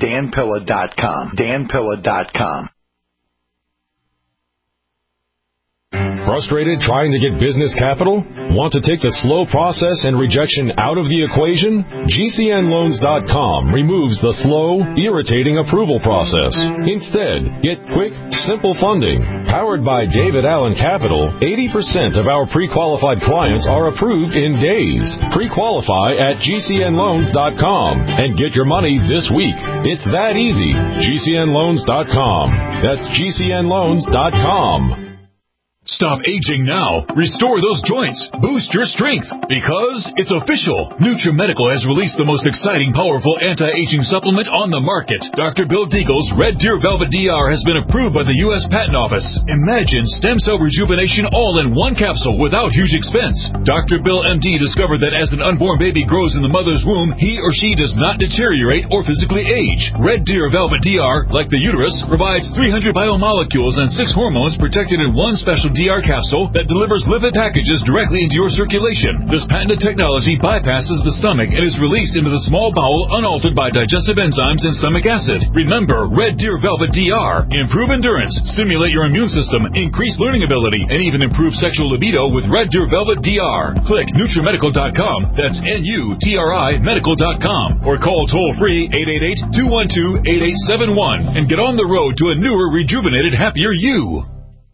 danpilla.com. danpilla.com. Frustrated trying to get business capital? Want to take the slow process and rejection out of the equation? GCNLoans.com removes the slow, irritating approval process. Instead, get quick, simple funding. Powered by David Allen Capital, 80% of our pre-qualified clients are approved in days. Pre-qualify at GCNLoans.com and get your money this week. It's that easy. GCNLoans.com. That's GCNLoans.com. Stop aging now. Restore those joints. Boost your strength. Because it's official. NutriMedical has released the most exciting, powerful anti-aging supplement on the market. Dr. Bill Deagle's Red Deer Velvet DR has been approved by the U.S. Patent Office. Imagine stem cell rejuvenation all in one capsule without huge expense. Dr. Bill MD discovered that as an unborn baby grows in the mother's womb, he or she does not deteriorate or physically age. Red Deer Velvet DR, like the uterus, provides 300 biomolecules and 6 hormones protected in one special DR capsule that delivers lipid packages directly into your circulation. This patented technology bypasses the stomach and is released into the small bowel unaltered by digestive enzymes and stomach acid. Remember, Red Deer Velvet DR. Improve endurance, stimulate your immune system, increase learning ability, and even improve sexual libido with Red Deer Velvet DR. Click NutriMedical.com, that's NUTRI Medical.com, or call toll-free 888-212-8871 and get on the road to a newer, rejuvenated, happier you.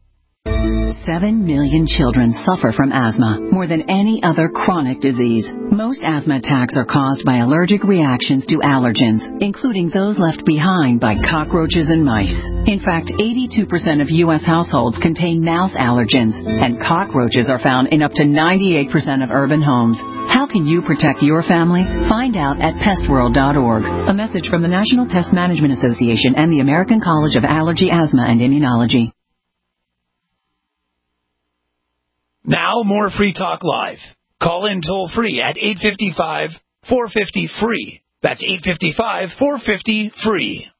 7 million children suffer from asthma, more than any other chronic disease. Most asthma attacks are caused by allergic reactions to allergens, including those left behind by cockroaches and mice. In fact, 82% of U.S. households contain mouse allergens, and cockroaches are found in up to 98% of urban homes. How can you protect your family? Find out at pestworld.org. A message from the National Pest Management Association and the American College of Allergy, Asthma, and Immunology. Now, more Free Talk Live. Call in toll-free at 855-450-FREE. That's 855-450-FREE.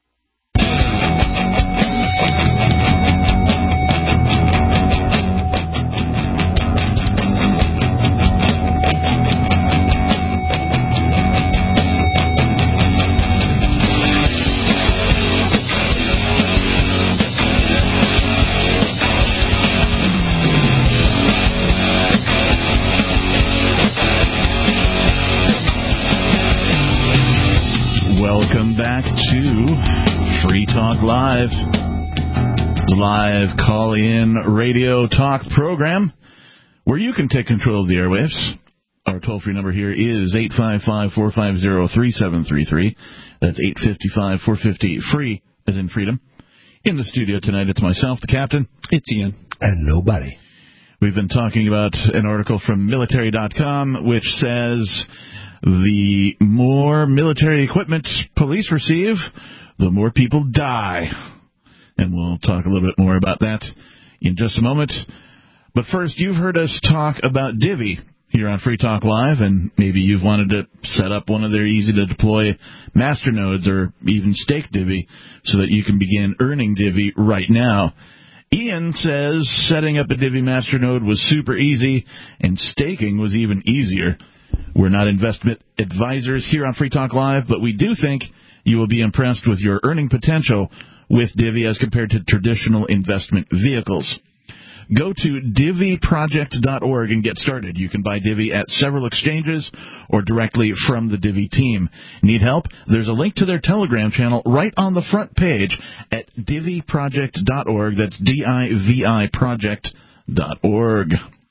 Welcome back to Free Talk Live, the live call-in radio talk program where you can take control of the airwaves. Our toll-free number here is 855-450-3733. That's 855-450-FREE, as in freedom. In the studio tonight, it's myself, the captain. It's Ian. And nobody. We've been talking about an article from military.com which says the more military equipment police receive, the more people die. And we'll talk a little bit more about that in just a moment. But first, you've heard us talk about Divvy here on Free Talk Live, and maybe you've wanted to set up one of their easy-to-deploy masternodes or even stake Divvy so that you can begin earning Divvy right now. Ian says setting up a Divvy masternode was super easy, and staking was even easier. We're not investment advisors here on Free Talk Live, but we do think you will be impressed with your earning potential with Divvy as compared to traditional investment vehicles. Go to DivvyProject.org and get started. You can buy Divvy at several exchanges or directly from the Divvy team. Need help? There's a link to their Telegram channel right on the front page at DivvyProject.org. That's DIVI Project.org.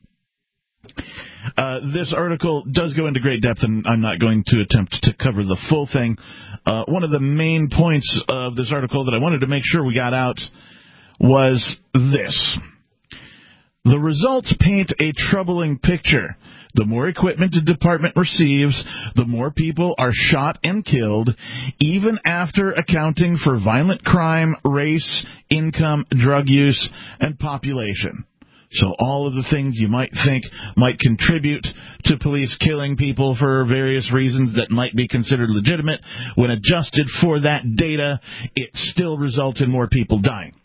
This article does go into great depth, and I'm not going to attempt to cover the full thing. One of the main points of this article that I wanted to make sure we got out was this. The results paint a troubling picture. The more equipment the department receives, the more people are shot and killed, even after accounting for violent crime, race, income, drug use, and population. So all of the things you might think might contribute to police killing people for various reasons that might be considered legitimate, when adjusted for that data, it still results in more people dying.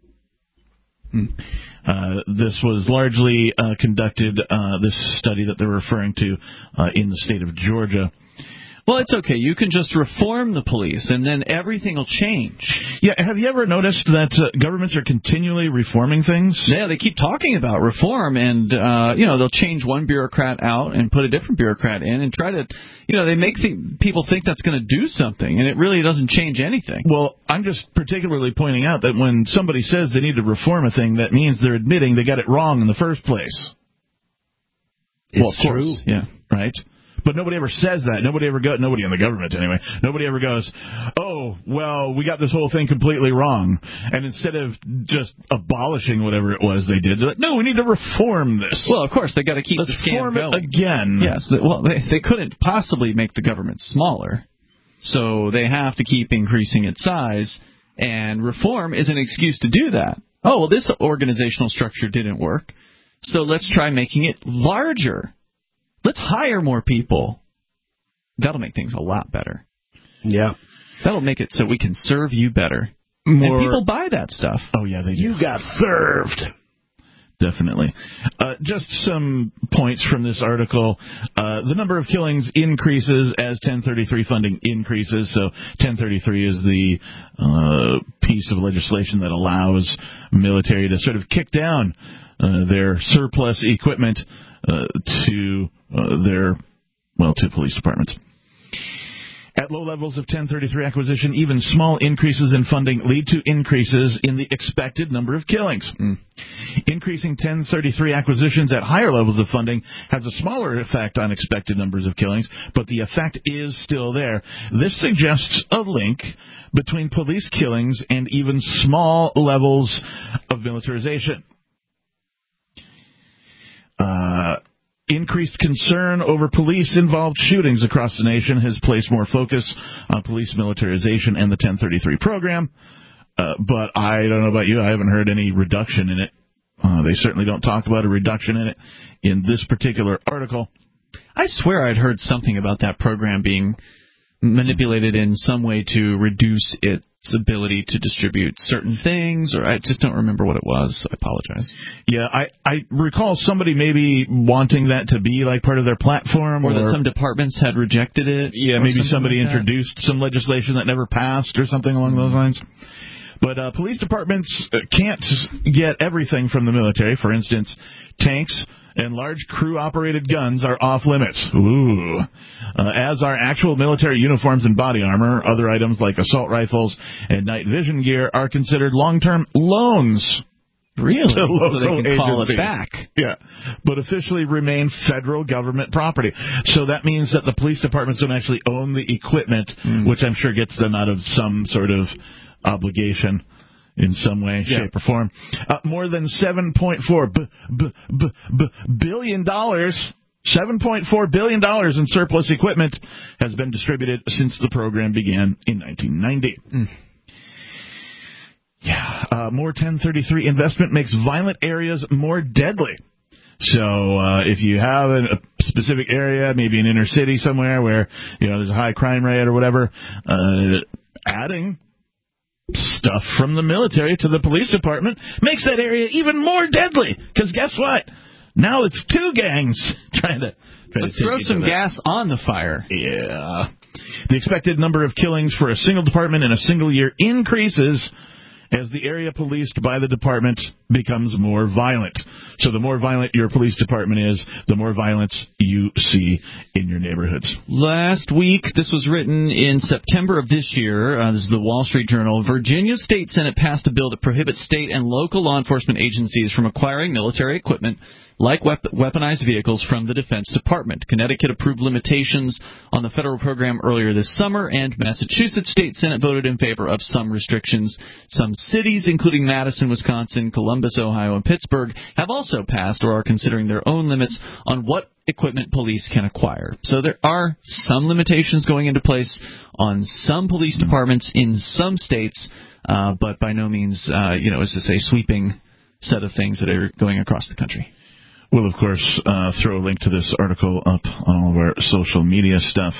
This was largely conducted, this study that they're referring to, in the state of Georgia. Well, it's okay. You can just reform the police, and then everything will change. Yeah, have you ever noticed that governments are continually reforming things? Yeah, they keep talking about reform, and they'll change one bureaucrat out and put a different bureaucrat in, and try to, they make people think that's going to do something, and it really doesn't change anything. Well, I'm just particularly pointing out that when somebody says they need to reform a thing, that means they're admitting they got it wrong in the first place. It's true. Yeah, right? But nobody ever says that. Nobody in the government anyway, nobody ever goes, oh, well, we got this whole thing completely wrong. And instead of just abolishing whatever it was they did, they're like, no, we need to reform this. Well, of course, they got to keep Let's the scam reform going. it again. Yes, well, they couldn't possibly make the government smaller, so they have to keep increasing its size, and reform is an excuse to do that. Oh, well, this organizational structure didn't work, so let's try making it larger. Let's hire more people. That'll make things a lot better. Yeah. That'll make it so we can serve you better. And people buy that stuff. Oh, yeah, they do. You got served. Definitely. Just some points from this article. The number of killings increases as 1033 funding increases. So 1033 is the piece of legislation that allows military to sort of kick down their surplus equipment to police departments. At low levels of 1033 acquisition, even small increases in funding lead to increases in the expected number of killings. Increasing 1033 acquisitions at higher levels of funding has a smaller effect on expected numbers of killings, but the effect is still there. This suggests a link between police killings and even small levels of militarization. Increased concern over police-involved shootings across the nation has placed more focus on police militarization and the 1033 program. But I don't know about you, I haven't heard any reduction in it. They certainly don't talk about a reduction in it in this particular article. I swear I'd heard something about that program being manipulated in some way to reduce its ability to distribute certain things, or I just don't remember what it was. I apologize. Yeah, I recall somebody maybe wanting that to be like part of their platform. Or that some departments had rejected it. Yeah, maybe somebody introduced some legislation that never passed or something along those lines. But police departments can't get everything from the military. For instance, tanks and large crew-operated guns are off-limits. Ooh. As are actual military uniforms and body armor. Other items like assault rifles and night vision gear are considered long-term loans. Really? To local so they can call us agencies. back. Yeah. But officially remain federal government property. So that means that the police departments don't actually own the equipment, which I'm sure gets them out of some sort of obligation in some way, shape, or form. More than $7.4 billion. $7.4 billion in surplus equipment has been distributed since the program began in 1990. More 1033 investment makes violent areas more deadly. So if you have a specific area, maybe an inner city somewhere where there's a high crime rate or whatever, adding stuff from the military to the police department makes that area even more deadly. Because guess what? Now it's two gangs trying to Let's throw some gas on the fire. Yeah. The expected number of killings for a single department in a single year increases as the area policed by the department becomes more violent. So the more violent your police department is, the more violence you see in your neighborhoods. Last week, this was written in September of this year, this is the Wall Street Journal, Virginia State Senate passed a bill that prohibits state and local law enforcement agencies from acquiring military equipment like weaponized vehicles from the Defense Department. Connecticut approved limitations on the federal program earlier this summer, and Massachusetts State Senate voted in favor of some restrictions. Some cities, including Madison, Wisconsin, Columbus, Ohio, and Pittsburgh, have also passed or are considering their own limits on what equipment police can acquire. So there are some limitations going into place on some police departments in some states, but by no means, is this a sweeping set of things that are going across the country. We'll, of course, throw a link to this article up on all of our social media stuff.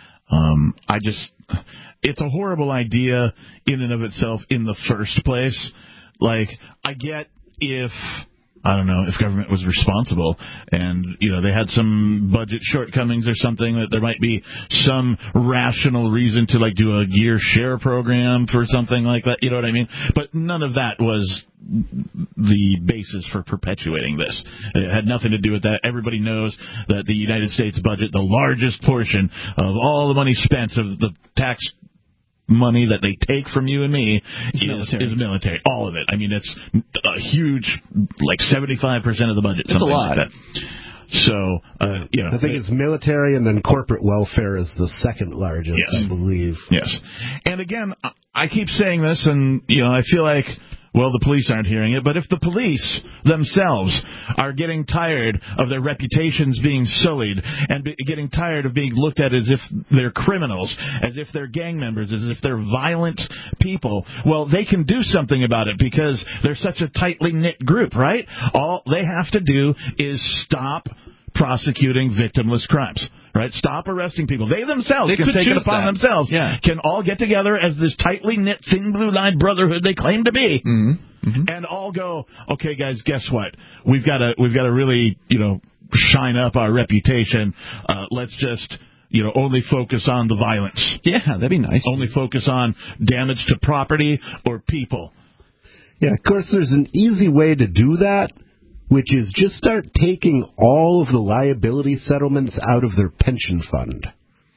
It's a horrible idea in and of itself in the first place. Like, I get if I don't know, if government was responsible and, they had some budget shortcomings or something, that there might be some rational reason to, do a gear share program for something like that, you know what I mean? But none of that was the basis for perpetuating this. It had nothing to do with that. Everybody knows that the United States budget, the largest portion of all the money spent of the tax money that they take from you and me is military. All of it. I mean, it's a huge, 75% of the budget. It's a lot. Like that. So, I think it's military, and then corporate welfare is the second largest, yes. I believe. Yes. And again, I keep saying this, and, I feel like, well, the police aren't hearing it, but if the police themselves are getting tired of their reputations being sullied and getting tired of being looked at as if they're criminals, as if they're gang members, as if they're violent people, well, they can do something about it because they're such a tightly knit group, right? All they have to do is stop prosecuting victimless crimes. Right? Stop arresting people. They themselves can take it upon themselves. Yeah. Can all get together as this tightly knit, thin blue-line brotherhood they claim to be, and all go, okay, guys, guess what? We've got to really, shine up our reputation. Let's just, only focus on the violence. Yeah, that'd be nice. Only focus on damage to property or people. Yeah, of course, there's an easy way to do that, which is just start taking all of the liability settlements out of their pension fund.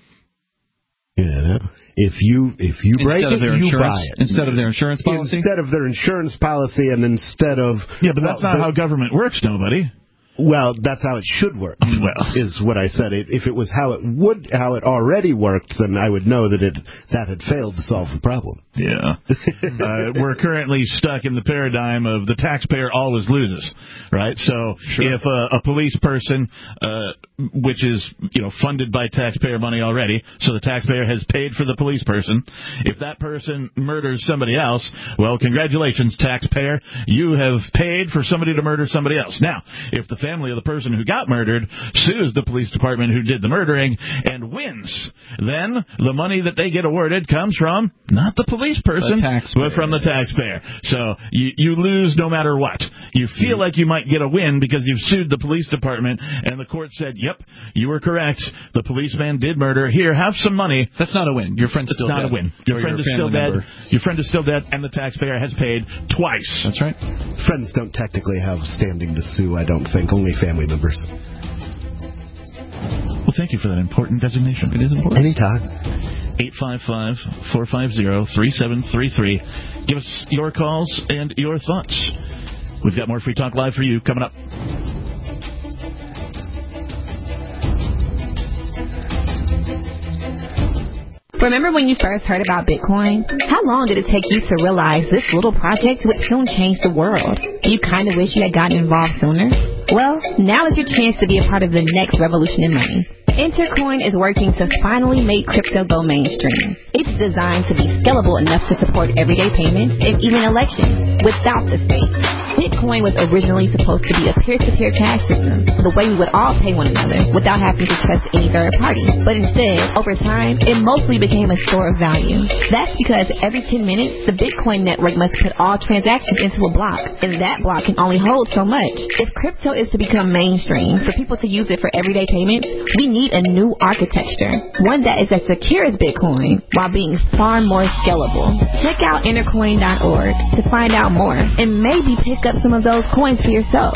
If you break it, you buy it. Instead of their insurance policy? Instead of their insurance policy, and instead of... Yeah, but that's not how government works, nobody. Well, that's how it should work. Well, is what I said. If it was how it already worked, then I would know that that had failed to solve the problem. Yeah, we're currently stuck in the paradigm of the taxpayer always loses, right? So if a police person, which is funded by taxpayer money already, so the taxpayer has paid for the police person, if that person murders somebody else, well, congratulations, taxpayer, you have paid for somebody to murder somebody else. Now, if the family of the person who got murdered sues the police department who did the murdering and wins, then the money that they get awarded comes from not the police person, but from the taxpayer. So you lose no matter what. You feel like you might get a win because you've sued the police department, and the court said, yep, you were correct. The policeman did murder. Here, have some money. That's not a win. Your friend's still dead. It's not a win. Your friend is still dead. Your friend is still dead, and the taxpayer has paid twice. That's right. Friends don't technically have standing to sue, I don't think. Only family members. Well, thank you for that important designation. It is important. Anytime. 855-450-3733. Give us your calls and your thoughts. We've got more Free Talk Live for you coming up. Remember when you first heard about Bitcoin? How long did it take you to realize this little project would soon change the world? You kind of wish you had gotten involved sooner? Well, now is your chance to be a part of the next revolution in money. Intercoin is working to finally make crypto go mainstream. It's designed to be scalable enough to support everyday payments and even elections without the state. Bitcoin was originally supposed to be a peer-to-peer cash system, the way we would all pay one another without having to trust any third party. But instead, over time, it mostly became a store of value. That's because every 10 minutes, the Bitcoin network must put all transactions into a block, and that block can only hold so much. If crypto is to become mainstream, for people to use it for everyday payments, we need a new architecture, one that is as secure as Bitcoin while being far more scalable. Check out intercoin.org to find out more and maybe pick up some of those coins for yourself.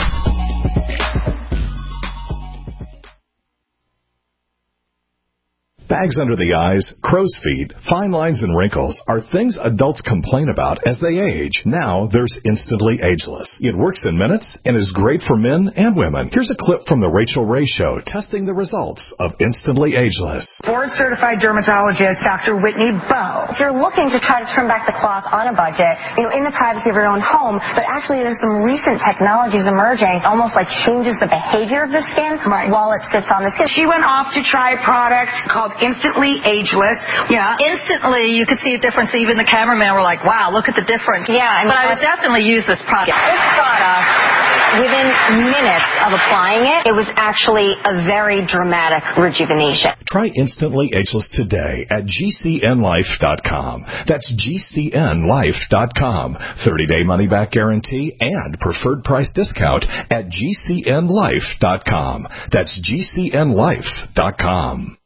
Bags under the eyes, crow's feet, fine lines, and wrinkles are things adults complain about as they age. Now there's Instantly Ageless. It works in minutes and is great for men and women. Here's a clip from The Rachel Ray Show testing the results of Instantly Ageless. Board-certified dermatologist Dr. Whitney Bowe. If you're looking to try to turn back the clock on a budget, in the privacy of your own home, but actually there's some recent technologies emerging, almost like changes the behavior of the skin while it sits on the skin. She went off to try a product called Instantly Ageless. Yeah. Instantly, you could see a difference. Even the cameraman were like, wow, look at the difference. Yeah. But I would definitely use this product. This product within minutes of applying it, it was actually a very dramatic rejuvenation. Try Instantly Ageless today at GCNlife.com. That's GCNlife.com. 30-day money-back guarantee and preferred price discount at GCNlife.com. That's GCNlife.com.